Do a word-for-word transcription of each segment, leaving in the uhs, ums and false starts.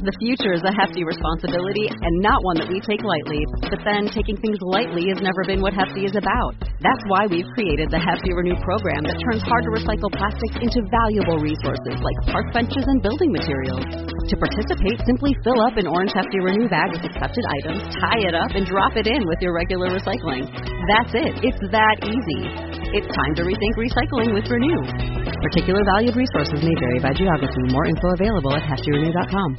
The future is a hefty responsibility and not one that we take lightly. But then taking things lightly has never been what Hefty is about. That's why we've created the Hefty Renew program that turns hard-to-recycle plastics into valuable resources like park benches and building materials. To participate, simply fill up an orange Hefty Renew bag with accepted items, tie it up, and drop it in with your regular recycling. That's it. It's that easy. It's time to rethink recycling with Renew. Particular valued resources may vary by geography. More info available at hefty renew dot com.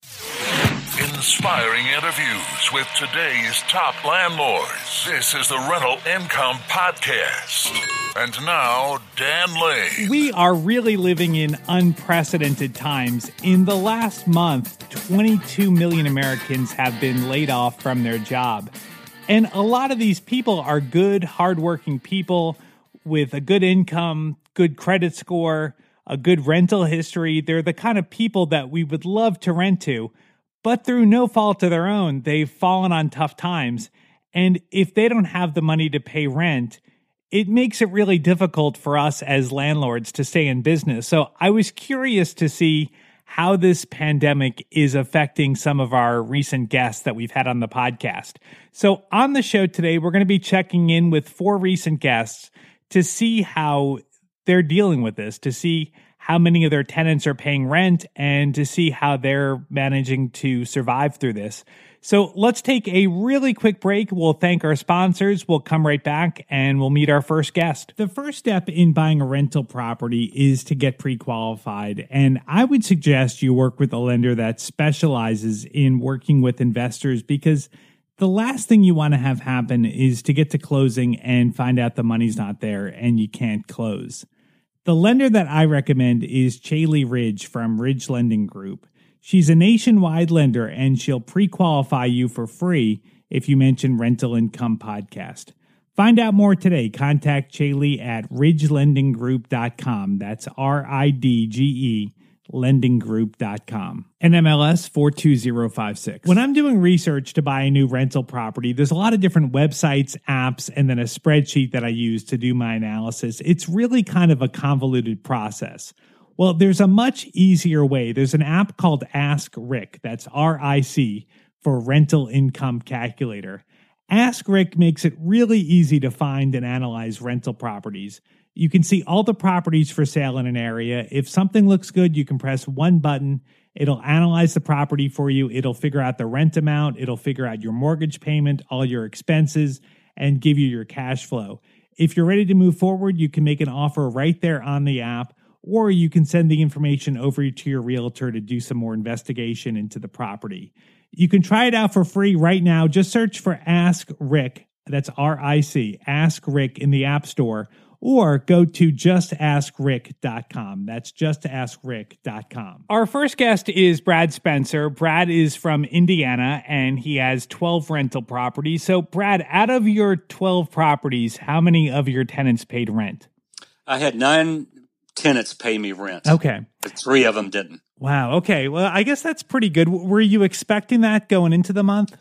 Inspiring interviews with today's top landlords. This is the Rental Income Podcast. And now, Dan Lane. We are really living in unprecedented times. In the last month, twenty-two million Americans have been laid off from their job. And a lot of these people are good, hardworking people with a good income, good credit score, a good rental history. They're the kind of people that we would love to rent to. But through no fault of their own, they've fallen on tough times. And if they don't have the money to pay rent, it makes it really difficult for us as landlords to stay in business. So I was curious to see how this pandemic is affecting some of our recent guests that we've had on the podcast. So on the show today, we're going to be checking in with four recent guests to see how they're dealing with this, to see how many of their tenants are paying rent, and to see how they're managing to survive through this. So let's take a really quick break. We'll thank our sponsors. We'll come right back and we'll meet our first guest. The first step in buying a rental property is to get pre-qualified. And I would suggest you work with a lender that specializes in working with investors, because the last thing you want to have happen is to get to closing and find out the money's not there and you can't close. The lender that I recommend is Chaley Ridge from Ridge Lending Group. She's a nationwide lender, and she'll pre-qualify you for free if you mention Rental Income Podcast. Find out more today. Contact Chaley at ridge lending group dot com. That's R I D G E lending group dot com. N M L S four two zero five six. When I'm doing research to buy a new rental property, there's a lot of different websites, apps, and then a spreadsheet that I use to do my analysis. It's really kind of a convoluted process. Well, there's a much easier way. There's an app called Ask Rick. That's R I C for Rental Income Calculator. Ask Rick makes it really easy to find and analyze rental properties. You can see all the properties for sale in an area. If something looks good, you can press one button. It'll analyze the property for you. It'll figure out the rent amount. It'll figure out your mortgage payment, all your expenses, and give you your cash flow. If you're ready to move forward, you can make an offer right there on the app, or you can send the information over to your realtor to do some more investigation into the property. You can try it out for free right now. Just search for Ask Rick. That's R I C, Ask Rick in the App Store, or go to just ask rick dot com. That's just ask rick dot com. Our first guest is Brad Spencer. Brad is from Indiana, and he has twelve rental properties. So, Brad, out of your twelve properties, how many of your tenants paid rent? I had nine tenants pay me rent. Okay. But three of them didn't. Wow. Okay. Well, I guess that's pretty good. Were you expecting that going into the month?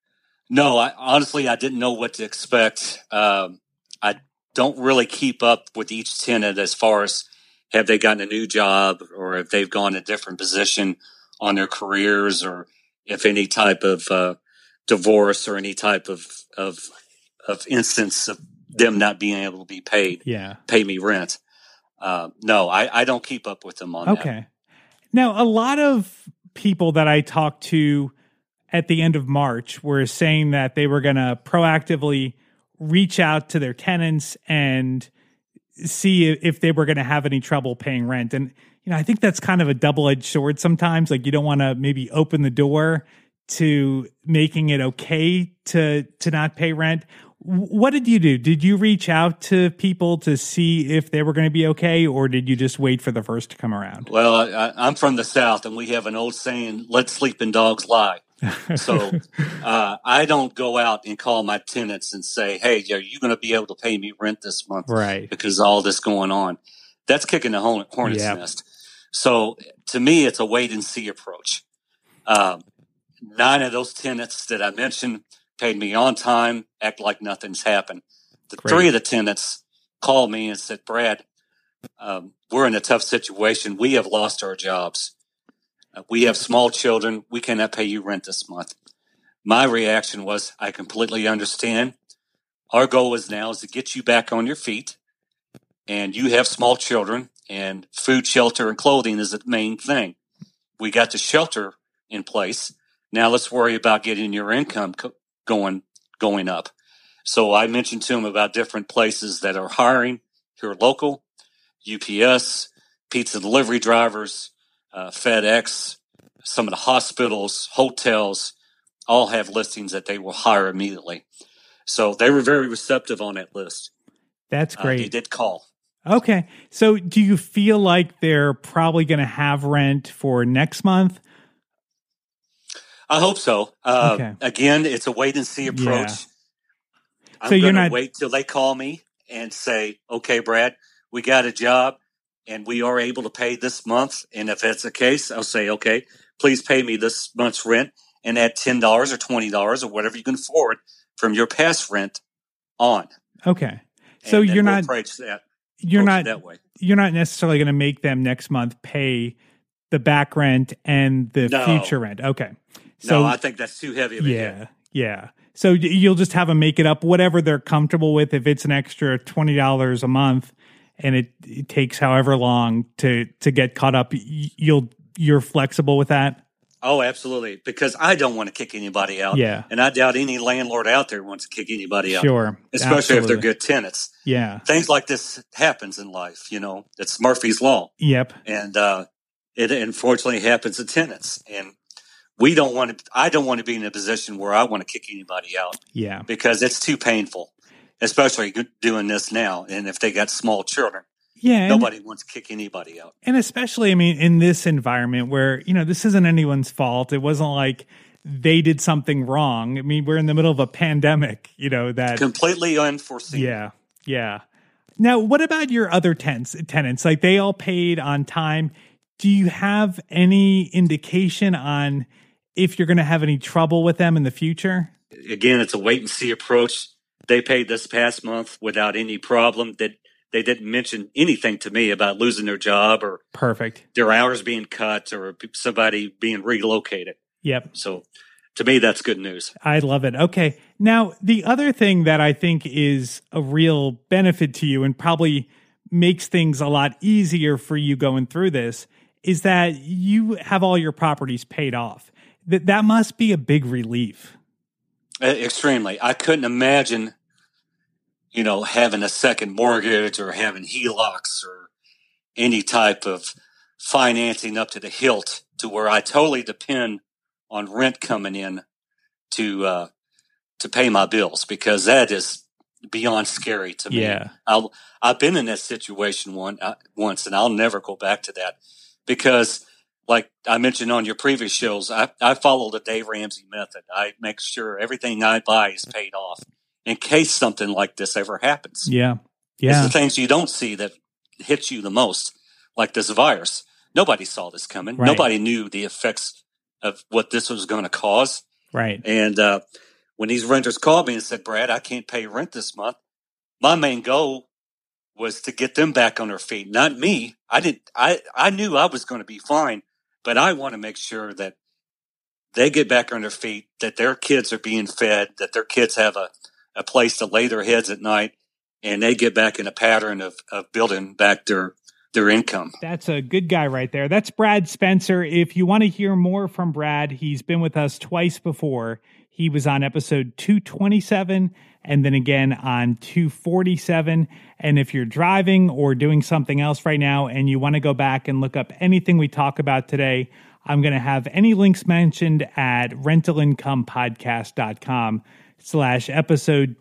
No, I, honestly, I didn't know what to expect. Um, I don't really keep up with each tenant as far as have they gotten a new job or if they've gone a different position on their careers, or if any type of uh, divorce or any type of, of of instance of them not being able to be paid, yeah. pay me rent. Uh, no, I, I don't keep up with them on okay. that. Okay. Now, a lot of people that I talked to at the end of March were saying that they were going to proactively reach out to their tenants and see if they were going to have any trouble paying rent. And, you know, I think that's kind of a double-edged sword sometimes. Like, you don't want to maybe open the door to making it okay to to not pay rent. What did you do? Did you reach out to people to see if they were going to be okay, or did you just wait for the first to come around? Well, I, I'm from the South, and we have an old saying, let sleeping dogs lie. So uh, I don't go out and call my tenants and say, hey, are you going to be able to pay me rent this month? Right. Because of all this going on. That's kicking the hornet's yep. nest. So to me, it's a wait and see approach. Um, nine of those tenants that I mentioned paid me on time, act like nothing's happened. The Great. Three of the tenants called me and said, Brad, um, we're in a tough situation. We have lost our jobs. uh, we have small children. We cannot pay you rent this month. My reaction was, I completely understand. Our goal is now is to get you back on your feet, and you have small children, and food, shelter, and clothing is the main thing. We got the shelter in place. Now let's worry about getting your income co- going going up. So I mentioned to him about different places that are hiring here local, U P S, pizza delivery drivers, uh, FedEx, some of the hospitals, hotels, all have listings that they will hire immediately. So they were very receptive on that list. That's great. Uh, they did call. Okay. So do you feel like they're probably going to have rent for next month? I hope so. Uh, okay. Again, it's a wait and see approach. Yeah. I'm so going to not... wait till they call me and say, okay, Brad, we got a job and we are able to pay this month. And if that's the case, I'll say, okay, please pay me this month's rent and add ten dollars or twenty dollars or whatever you can afford from your past rent on. Okay. So and you're we'll not, approach that, you're approach not, that way. You're not necessarily going to make them next month pay the back rent and the no. future rent. Okay. So no, I think that's too heavy of a Yeah. hit. Yeah. So you'll just have them make it up, whatever they're comfortable with. If it's an extra twenty dollars a month and it, it takes however long to, to get caught up, you'll, you're flexible with that. Oh, absolutely. Because I don't want to kick anybody out. Yeah. And I doubt any landlord out there wants to kick anybody out. Sure. Especially Absolutely. if they're good tenants. Yeah. Things like this happens in life, you know. It's Murphy's Law. Yep. And uh, it unfortunately happens to tenants. And we don't want to, I don't want to be in a position where I want to kick anybody out. Yeah. Because it's too painful, especially doing this now. And if they got small children. Yeah. Nobody and, wants to kick anybody out. And especially, I mean, in this environment where, you know, this isn't anyone's fault. It wasn't like they did something wrong. I mean, we're in the middle of a pandemic, you know, that completely unforeseen. Yeah. Yeah. Now, what about your other tenants, tenants? Like they all paid on time. Do you have any indication on if you're going to have any trouble with them in the future? Again, it's a wait and see approach. They paid this past month without any problem. That they didn't mention anything to me about losing their job or perfect their hours being cut or somebody being relocated. Yep. So to me, that's good news. I love it. Okay. Now, the other thing that I think is a real benefit to you and probably makes things a lot easier for you going through this is that you have all your properties paid off. That that must be a big relief. Uh, extremely. I couldn't imagine, you know, having a second mortgage or having H E L O Cs or any type of financing up to the hilt to where I totally depend on rent coming in to uh, to pay my bills, because that is beyond scary to me. Yeah. I'll, I've been in that situation one uh, once, and I'll never go back to that because, like I mentioned on your previous shows, I, I follow the Dave Ramsey method. I make sure everything I buy is paid off in case something like this ever happens. Yeah. Yeah. It's the things you don't see that hits you the most, like this virus. Nobody saw this coming. Right. Nobody knew the effects of what this was going to cause. Right. And uh, when these renters called me and said, Brad, I can't pay rent this month, my main goal was to get them back on their feet, not me. I didn't. I, I knew I was going to be fine, but I want to make sure that they get back on their feet, that their kids are being fed, that their kids have a, a place to lay their heads at night, and they get back in a pattern of, of building back their their income. That's a good guy right there. That's Brad Spencer. If you want to hear more from Brad, he's been with us twice before. He was on episode two twenty-seven and then again on two forty-seven. And if you're driving or doing something else right now and you want to go back and look up anything we talk about today, I'm going to have any links mentioned at rentalincomepodcast.com slash episode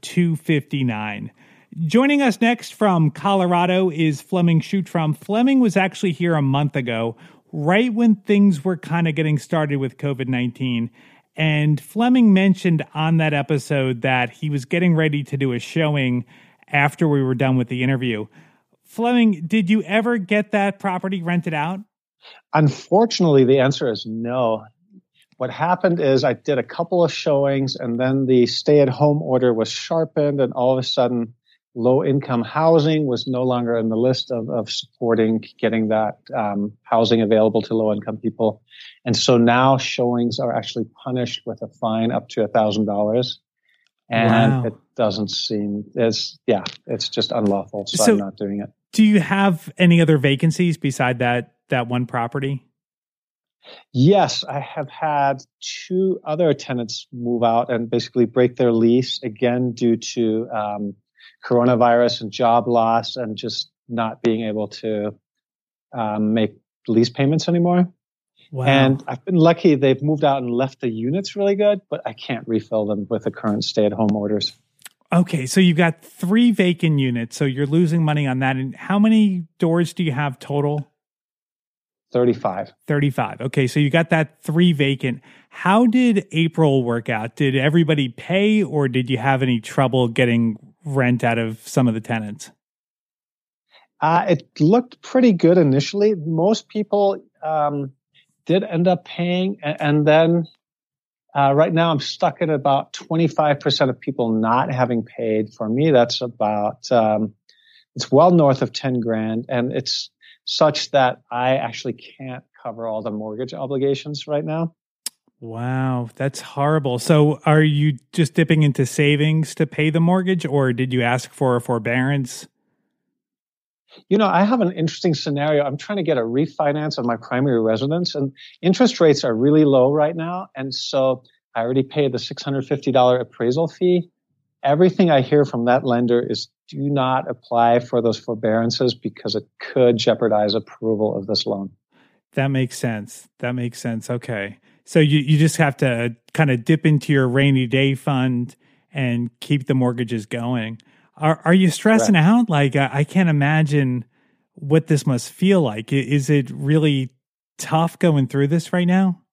259. Joining us next from Colorado is Fleming Schutram. Fleming was actually here a month ago, right when things were kind of getting started with covid nineteen. And Fleming mentioned on that episode that he was getting ready to do a showing after we were done with the interview. Fleming, did you ever get that property rented out? Unfortunately, the answer is no. What happened is I did a couple of showings and then the stay-at-home order was sharpened and all of a sudden low-income housing was no longer in the list of, of supporting getting that um, housing available to low-income people. And so now showings are actually punished with a fine up to one thousand dollars. And wow. It doesn't seem, it's, yeah, it's just unlawful, so, so I'm not doing it. Do you have any other vacancies beside that that one property? Yes, I have had two other tenants move out and basically break their lease, again, due to um, coronavirus and job loss and just not being able to um, make lease payments anymore. Wow. And I've been lucky they've moved out and left the units really good, but I can't refill them with the current stay-at-home orders. Okay, so you've got three vacant units, so you're losing money on that. And how many doors do you have total? thirty-five. thirty-five. Okay, so you got that three vacant. How did April work out? Did everybody pay, or did you have any trouble getting rent out of some of the tenants? Uh, it looked pretty good initially. Most people um, did end up paying, and, and then uh, right now I'm stuck at about twenty-five percent of people not having paid. For me, that's about, um, it's well north of ten grand, and it's such that I actually can't cover all the mortgage obligations right now. Wow, that's horrible. So are you just dipping into savings to pay the mortgage, or did you ask for a forbearance? You know, I have an interesting scenario. I'm trying to get a refinance of my primary residence, and interest rates are really low right now. And so I already paid the six hundred fifty dollars appraisal fee. Everything I hear from that lender is do not apply for those forbearances because it could jeopardize approval of this loan. That makes sense. That makes sense. Okay. So you, you just have to kind of dip into your rainy day fund and keep the mortgages going. Are are you stressing right. out? Like, I, I can't imagine what this must feel like. Is it really tough going through this right now?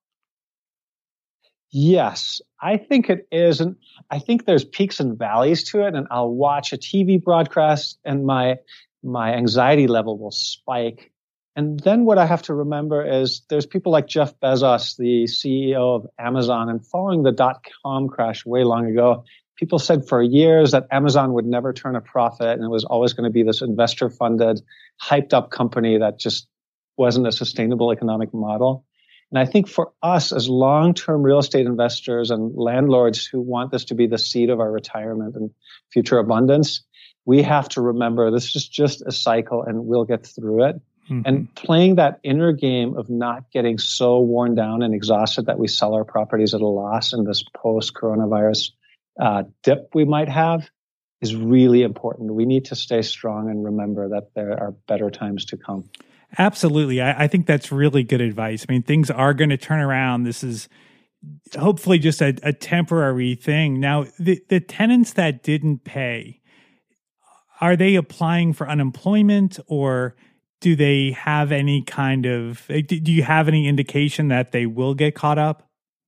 Yes, I think it is. And I think there's peaks and valleys to it. And I'll watch a T V broadcast and my my anxiety level will spike. And then what I have to remember is there's people like Jeff Bezos, the C E O of Amazon, and following the dot-com crash way long ago, people said for years that Amazon would never turn a profit and it was always going to be this investor-funded, hyped-up company that just wasn't a sustainable economic model. And I think for us as long-term real estate investors and landlords who want this to be the seed of our retirement and future abundance, we have to remember this is just a cycle and we'll get through it. Mm-hmm. And playing that inner game of not getting so worn down and exhausted that we sell our properties at a loss in this post-coronavirus uh, dip we might have is really important. We need to stay strong and remember that there are better times to come. Absolutely. I, I think that's really good advice. I mean, things are going to turn around. This is hopefully just a, a temporary thing. Now, the, the tenants that didn't pay, are they applying for unemployment, or do they have any kind of, do you have any indication that they will get caught up?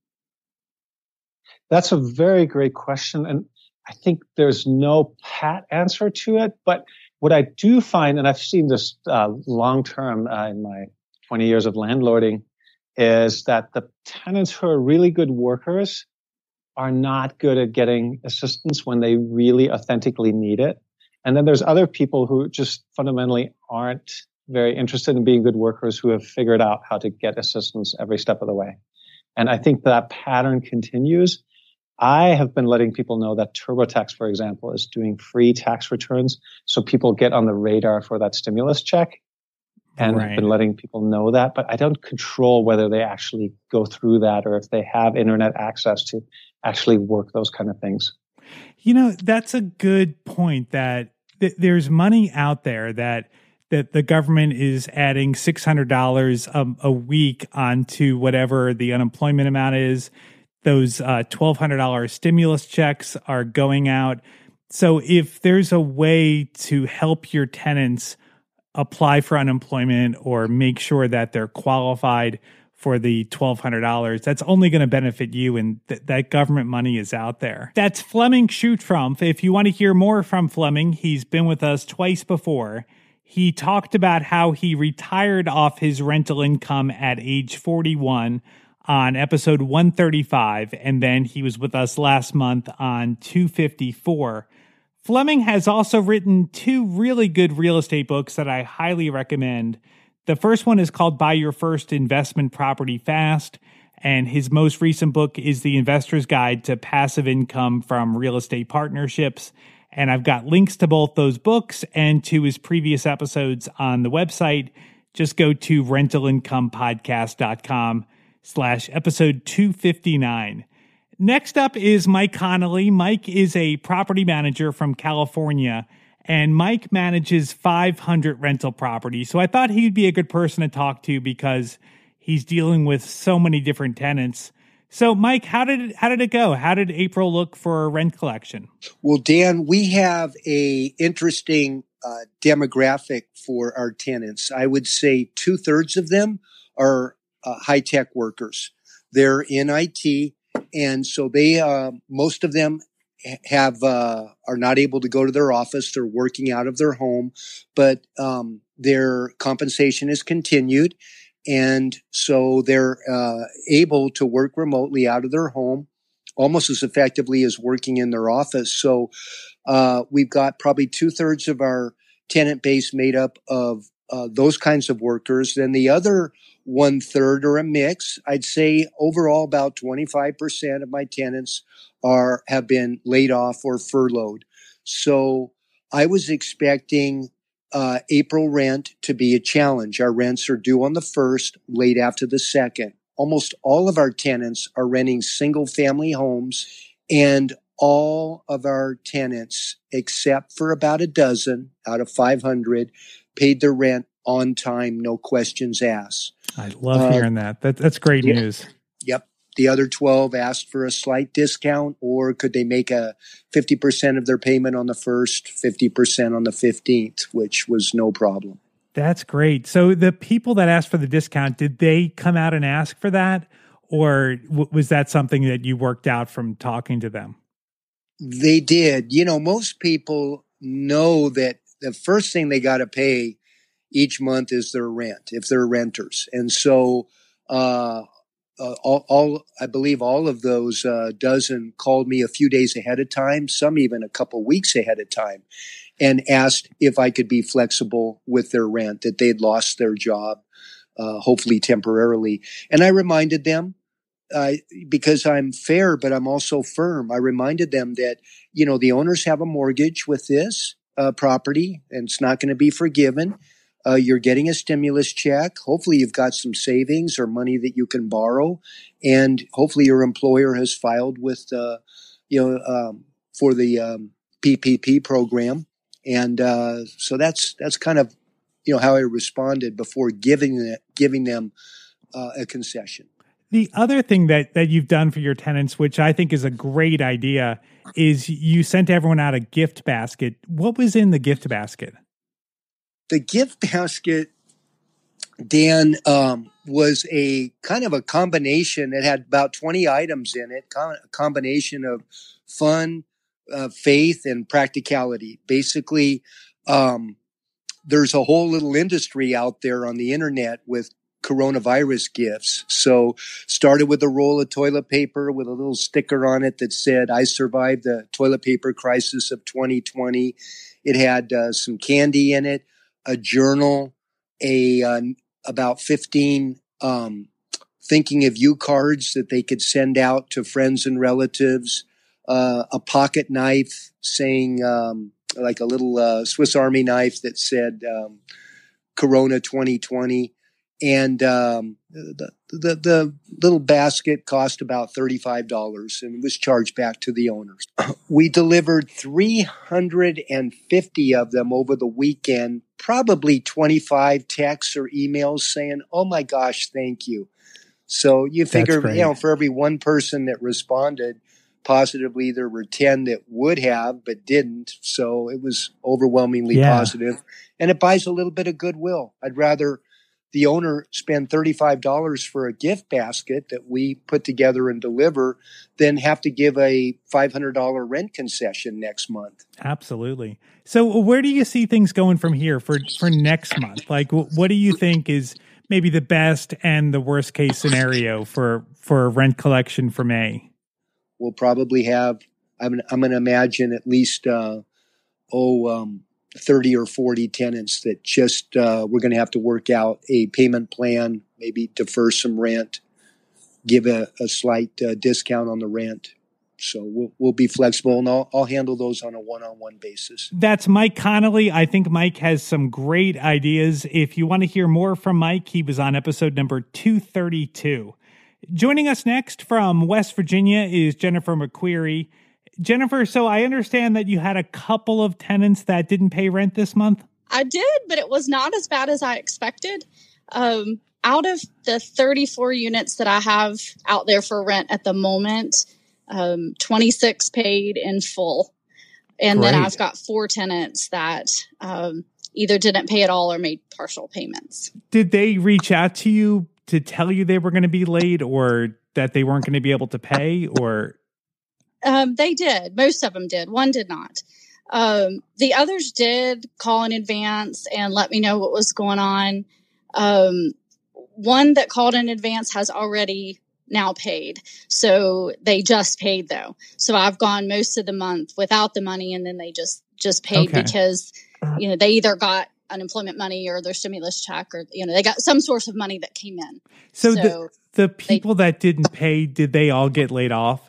That's a very great question. And I think there's no pat answer to it, but what I do find, and I've seen this uh, long-term uh, in my twenty years of landlording, is that the tenants who are really good workers are not good at getting assistance when they really authentically need it. And then there's other people who just fundamentally aren't very interested in being good workers who have figured out how to get assistance every step of the way. And I think that pattern continues. I have been letting people know that TurboTax, for example, is doing free tax returns so people get on the radar for that stimulus check. And right. I've been letting people know that, but I don't control whether they actually go through that or if they have internet access to actually work those kind of things. You know, that's a good point that th- there's money out there that that the government is adding six hundred dollars a, a week onto whatever the unemployment amount is. Those uh, twelve hundred dollars stimulus checks are going out. So if there's a way to help your tenants apply for unemployment or make sure that they're qualified for the twelve hundred dollars, that's only going to benefit you, and th- that government money is out there. That's Fleming Schutrumpf. If you want to hear more from Fleming, he's been with us twice before. He talked about how he retired off his rental income at age forty-one on episode one thirty-five, and then he was with us last month on two fifty-four. Fleming has also written two really good real estate books that I highly recommend. The first one is called Buy Your First Investment Property Fast, and his most recent book is The Investor's Guide to Passive Income from Real Estate Partnerships. And I've got links to both those books and to his previous episodes on the website. Just go to rentalincomepodcast.com slash episode 259. Next up is Mike Connolly. Mike is a property manager from California, and Mike manages five hundred rental properties. So I thought he'd be a good person to talk to because he's dealing with so many different tenants. So, Mike, how did it, how did it go? How did April look for rent collection? Well, Dan, we have a interesting uh, demographic for our tenants. I would say two thirds of them are uh, high tech workers. They're in I T. And so they, uh, most of them have, uh, are not able to go to their office. They're working out of their home, but, um, their compensation is continued. And so they're, uh, able to work remotely out of their home almost as effectively as working in their office. So, uh, we've got probably two thirds of our tenant base made up of, uh, those kinds of workers. Then the other one third or a mix. I'd say overall about twenty-five percent of my tenants are, have been laid off or furloughed. So I was expecting, uh, April rent to be a challenge. Our rents are due on the first, late after the second. Almost all of our tenants are renting single family homes, and all of our tenants, except for about a dozen out of five hundred, paid their rent on time, no questions asked. I love hearing uh, that. that. That's great yeah, news. Yep. The other twelve asked for a slight discount, or could they make a fifty percent of their payment on the first, fifty percent on the fifteenth, which was no problem. That's great. So the people that asked for the discount, did they come out and ask for that? Or w- was that something that you worked out from talking to them? They did. You know, most people know that the first thing they got to pay each month is their rent, if they're renters. And so, uh, uh, all, all, I believe all of those, uh, dozen called me a few days ahead of time, some even a couple weeks ahead of time, and asked if I could be flexible with their rent, that they'd lost their job, uh, hopefully temporarily. And I reminded them, uh, because I'm fair, but I'm also firm. I reminded them that, you know, the owners have a mortgage with this, uh, property, and it's not going to be forgiven. Uh, you're getting a stimulus check. Hopefully you've got some savings or money that you can borrow. And hopefully your employer has filed with, uh, you know, um, for the, um, P P P program. And, uh, so that's, that's kind of, you know, how I responded before giving it, giving them, uh, a concession. The other thing that, that you've done for your tenants, which I think is a great idea, is you sent everyone out a gift basket. What was in the gift basket? The gift basket, Dan, um, was a kind of a combination. It had about twenty items in it, a combination of fun, uh, faith, and practicality. Basically, um, there's a whole little industry out there on the internet with coronavirus gifts. So started with a roll of toilet paper with a little sticker on it that said, "I survived the toilet paper crisis of twenty twenty. It had uh, some candy in it, a journal, a uh, about fifteen um, thinking of you cards that they could send out to friends and relatives, uh, a pocket knife saying um, like a little uh, Swiss Army knife that said um, Corona twenty twenty. And um, the, the the little basket cost about thirty-five dollars and was charged back to the owners. We delivered three hundred fifty of them over the weekend, probably twenty-five texts or emails saying, "Oh my gosh, thank you." So you figure, you know, for every one person that responded positively, there were ten that would have but didn't. So it was overwhelmingly yeah. positive. And it buys a little bit of goodwill. I'd rather the owner spend thirty-five dollars for a gift basket that we put together and deliver than have to give a five hundred dollars rent concession next month. Absolutely. So where do you see things going from here for, for next month? Like, what do you think is maybe the best and the worst case scenario for, for rent collection for May? We'll probably have, I'm, I'm going to imagine at least uh, oh, um, thirty or forty tenants that just, uh, we're going to have to work out a payment plan, maybe defer some rent, give a, a slight uh, discount on the rent. So we'll, we'll be flexible, and I'll, I'll handle those on a one-on-one basis. That's Mike Connolly. I think Mike has some great ideas. If you want to hear more from Mike, he was on episode number two thirty-two. Joining us next from West Virginia is Jennifer McQueary. Jennifer, so I understand that you had a couple of tenants that didn't pay rent this month? I did, but it was not as bad as I expected. Um, out of the thirty-four units that I have out there for rent at the moment, um, twenty-six paid in full. And Great. Then I've got four tenants that um, either didn't pay at all or made partial payments. Did they reach out to you to tell you they were going to be late or that they weren't going to be able to pay, or... Um, they did. Most of them did. One did not. Um, the others did call in advance and let me know what was going on. Um, one that called in advance has already now paid. So they just paid though. So I've gone most of the month without the money, and then they just, just paid okay. because, you know, they either got unemployment money or their stimulus check, or, you know, they got some source of money that came in. So, so the, the people they, that didn't pay, did they all get laid off?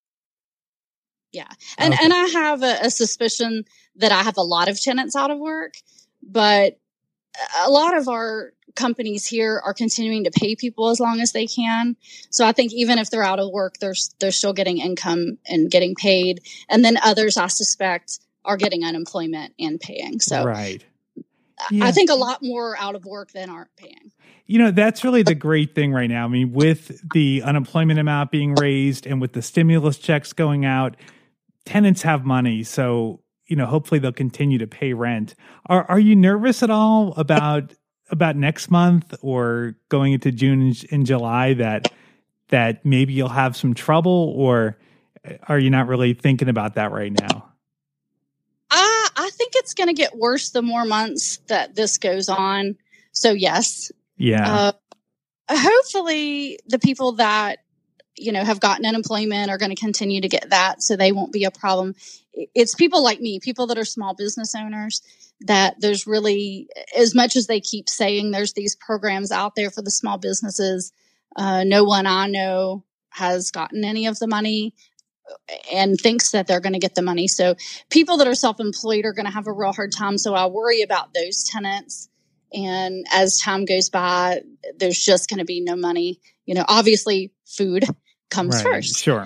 Yeah. And okay. and I have a, a suspicion that I have a lot of tenants out of work, but a lot of our companies here are continuing to pay people as long as they can. So I think even if they're out of work, they're, they're still getting income and getting paid. And then others, I suspect, are getting unemployment and paying. So right. Yeah. I think a lot more out of work than aren't paying. You know, that's really the great thing right now. I mean, with the unemployment amount being raised and with the stimulus checks going out, tenants have money, so, you know, hopefully they'll continue to pay rent. Are are you nervous at all about about next month or going into June and, and July that that maybe you'll have some trouble, or are you not really thinking about that right now? I I think it's going to get worse the more months that this goes on. So yes, yeah. Uh, hopefully, the people that you know, have gotten unemployment are going to continue to get that, so they won't be a problem. It's people like me, people that are small business owners, that there's really, as much as they keep saying there's these programs out there for the small businesses, uh, no one I know has gotten any of the money and thinks that they're going to get the money. So people that are self-employed are going to have a real hard time. So I worry about those tenants. And as time goes by, there's just going to be no money. You know, obviously food comes right, first. Sure.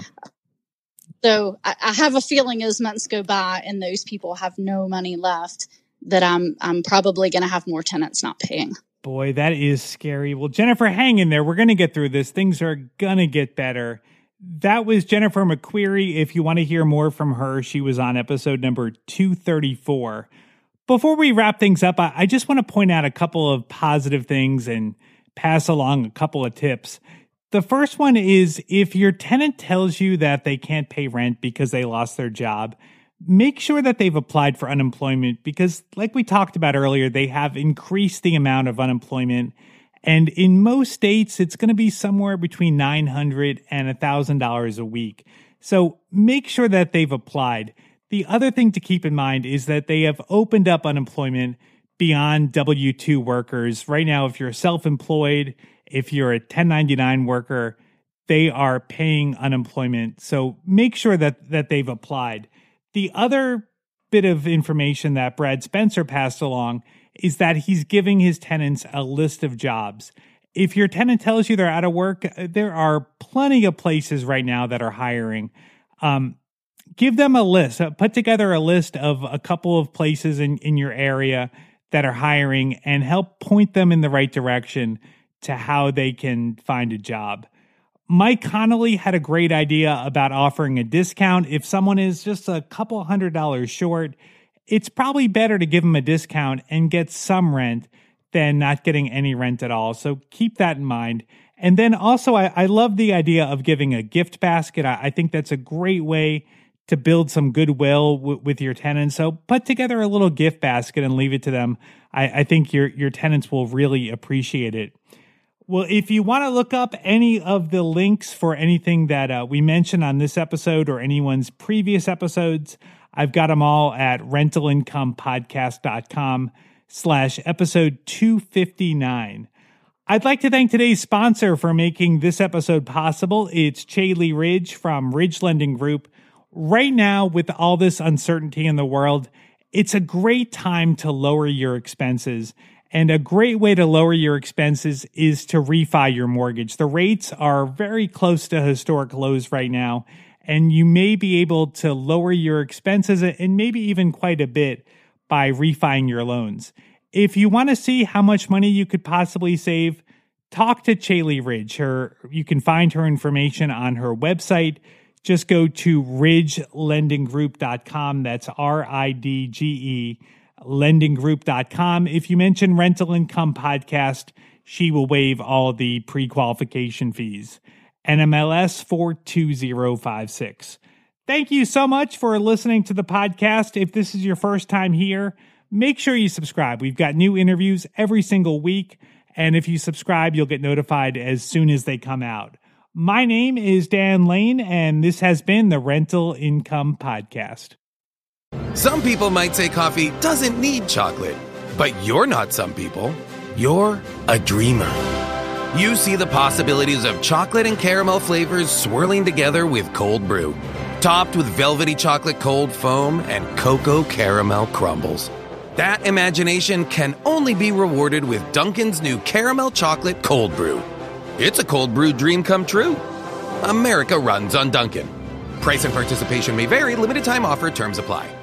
So I, I have a feeling as months go by and those people have no money left, that I'm I'm probably going to have more tenants not paying. Boy, that is scary. Well, Jennifer, hang in there. We're going to get through this. Things are going to get better. That was Jennifer McQueary. If you want to hear more from her, she was on episode number two thirty-four. Before we wrap things up, I, I just want to point out a couple of positive things and pass along a couple of tips. The first one is, if your tenant tells you that they can't pay rent because they lost their job, make sure that they've applied for unemployment, because like we talked about earlier, they have increased the amount of unemployment. And in most states, it's going to be somewhere between nine hundred dollars and one thousand dollars a week. So make sure that they've applied. The other thing to keep in mind is that they have opened up unemployment beyond W two workers. Right now, if you're self-employed, if you're a ten ninety-nine worker, they are paying unemployment. So make sure that, that they've applied. The other bit of information that Brad Spencer passed along is that he's giving his tenants a list of jobs. If your tenant tells you they're out of work, there are plenty of places right now that are hiring. Um, give them a list. Put together a list of a couple of places in, in your area that are hiring and help point them in the right direction to how they can find a job. Mike Connolly had a great idea about offering a discount. If someone is just a couple hundred dollars short, it's probably better to give them a discount and get some rent than not getting any rent at all. So keep that in mind. And then also, I, I love the idea of giving a gift basket. I, I think that's a great way to build some goodwill w- with your tenants. So put together a little gift basket and leave it to them. I, I think your, your tenants will really appreciate it. Well, if you want to look up any of the links for anything that uh, we mentioned on this episode or anyone's previous episodes, I've got them all at rentalincomepodcast.com slash episode 259. I'd like to thank today's sponsor for making this episode possible. It's Chaley Ridge from Ridge Lending Group. Right now, with all this uncertainty in the world, it's a great time to lower your expenses. And a great way to lower your expenses is to refi your mortgage. The rates are very close to historic lows right now, and you may be able to lower your expenses and maybe even quite a bit by refining your loans. If you want to see how much money you could possibly save, talk to Chaley Ridge. Her, you can find her information on her website. Just go to ridge lending group dot com. That's R I D G E, lending group dot com. If you mention Rental Income Podcast, she will waive all the pre-qualification fees. N M L S four two zero five six. Thank you so much for listening to the podcast. If this is your first time here, make sure you subscribe. We've got new interviews every single week, and if you subscribe, you'll get notified as soon as they come out. My name is Dan Lane, and this has been the Rental Income Podcast. Some people might say coffee doesn't need chocolate, but you're not some people. You're a dreamer. You see the possibilities of chocolate and caramel flavors swirling together with cold brew, topped with velvety chocolate cold foam and cocoa caramel crumbles. That imagination can only be rewarded with Dunkin's new caramel chocolate cold brew. It's a cold brew dream come true. America runs on Dunkin'. Price and participation may vary. Limited time offer. Terms apply.